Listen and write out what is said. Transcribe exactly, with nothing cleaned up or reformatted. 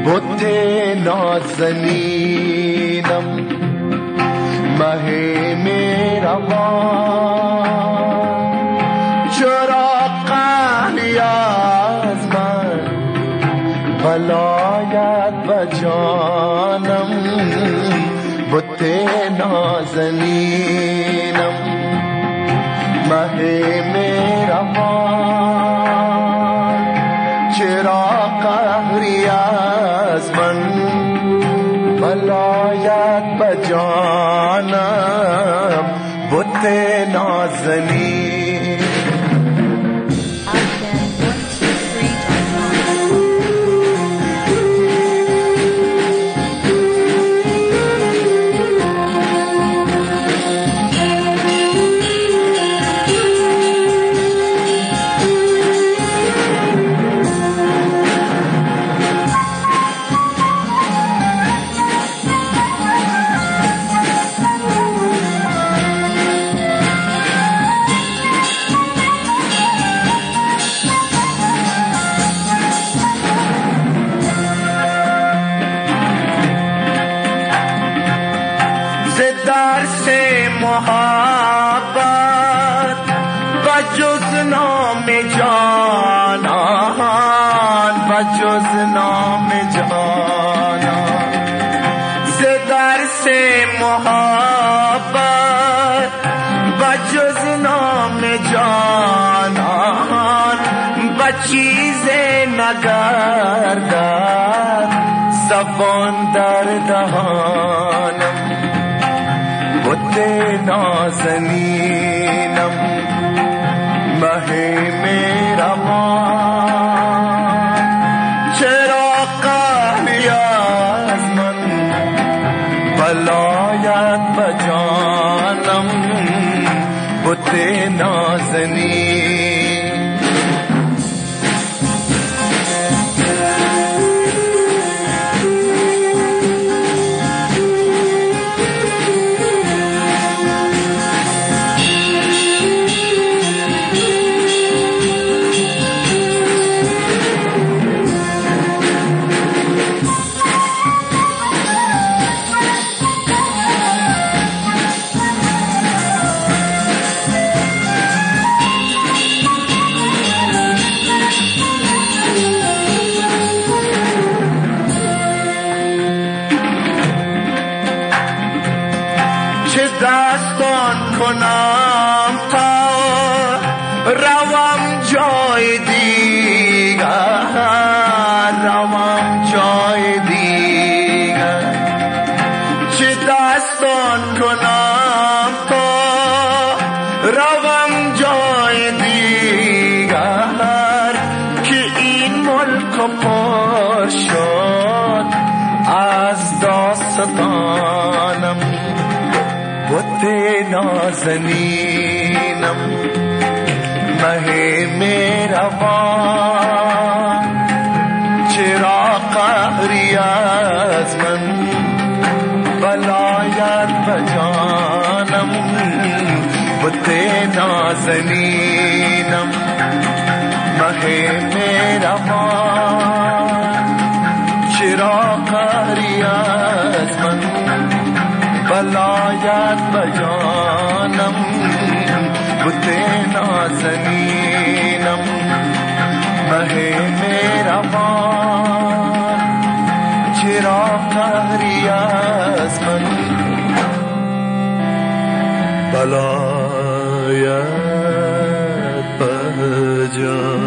بت نازنینم مه مهربان، چرا قهری از من ولایت به جانم. بت نازنینم مه مهربان، چرا قهری از من ولایت به جانم. بت نازنین درس محبت و جز نام جانان، و جز نام جانان. ز درس محبت و جز نام جانان، و چیز نگردد زبان در دهانم. بت نازنینم مه مهربان، چرا قهری از من ولایت به جانم. بت نازنین چه دستان کنم تا روم جای دیگر، روم جای دیگر. چه دستان کنم تا روم جای دیگر، که این ملک پر شد از داستانم. بت نازنینم مه مهربان، چرا قهری از من ولایت به جانم. بت نازنینم مه مهربان، چرا قهری از من ولایت به جانم. بت نازنینم مه مهربان، چرا قهری از من ولایت به جانم.